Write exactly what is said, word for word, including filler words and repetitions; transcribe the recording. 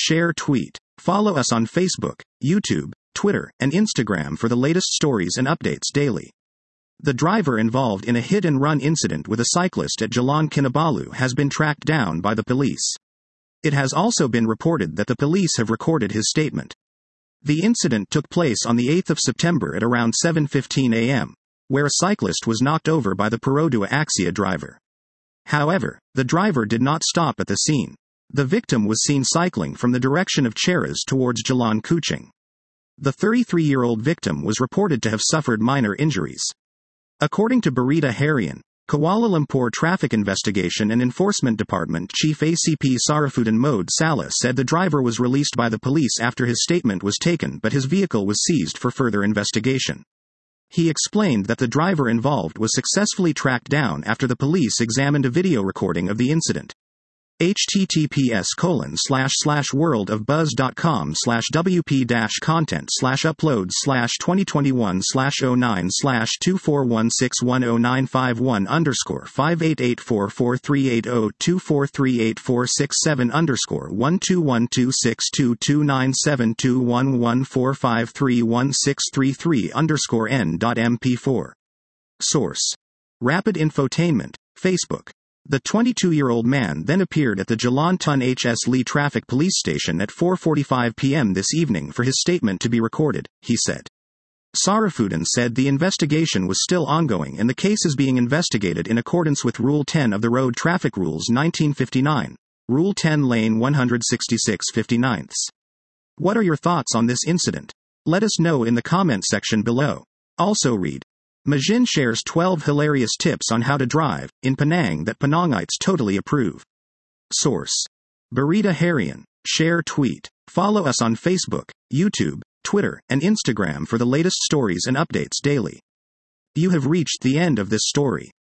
share, tweet. Follow us on Facebook, YouTube, Twitter, and Instagram for the latest stories and updates daily. The driver involved in a hit-and-run incident with a cyclist at Jalan Kinabalu has been tracked down by the police. It has also been reported that the police have recorded his statement. The incident took place on the eighth of September at around seven fifteen a m, where a cyclist was knocked over by the Perodua Axia driver. However, the driver did not stop at the scene. The victim was seen cycling from the direction of Cheras towards Jalan Kuching. The thirty-three-year-old victim was reported to have suffered minor injuries. According to Berita Harian, Kuala Lumpur Traffic Investigation and Enforcement Department Chief A C P Sarafuddin Mode Salah said the driver was released by the police after his statement was taken, but his vehicle was seized for further investigation. He explained that the driver involved was successfully tracked down after the police examined a video recording of the incident. https colon slash slash worldofbuzz.com slash wp dash content slash uploads slash 2021 slash 09 slash 241610951 underscore 588443802438467 underscore 1212622972114531633 underscore n.mp4. Source: Rapid Infotainment, Facebook. The twenty-two-year-old man then appeared at the Jalan Tun H S Lee Traffic Police Station at four forty-five p m this evening for his statement to be recorded, he said. Sarafuddin said the investigation was still ongoing and the case is being investigated in accordance with Rule ten of the Road Traffic Rules nineteen fifty-nine, Rule ten Lane one sixty-six fifty-nine. What are your thoughts on this incident? Let us know in the comment section below. Also read: Majin shares twelve hilarious tips on how to drive in Penang that Penangites totally approve. Source: Berita Harian. Share, tweet. Follow us on Facebook, YouTube, Twitter, and Instagram for the latest stories and updates daily. You have reached the end of this story.